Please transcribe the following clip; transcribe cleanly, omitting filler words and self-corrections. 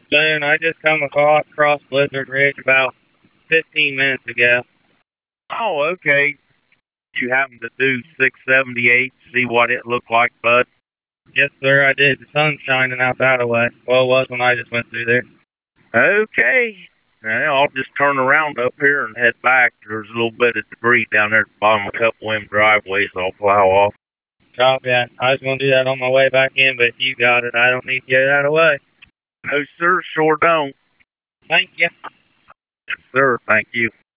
Soon, I just come across Blizzard Ridge about 15 minutes ago. Oh, okay. You happen to do 678, see what it looked like, bud? Yes, sir, I did. The sun's shining out that way. Well, it was when I just went through there. Okay. Well, I'll just turn around up here and head back. There's a little bit of debris down there at the bottom of a couple of them driveways I'll plow off. Copy. I was going to do that on my way back in, but if you got it, I don't need to get it out of the way. No, sir, sure don't. Thank you. Sir, thank you.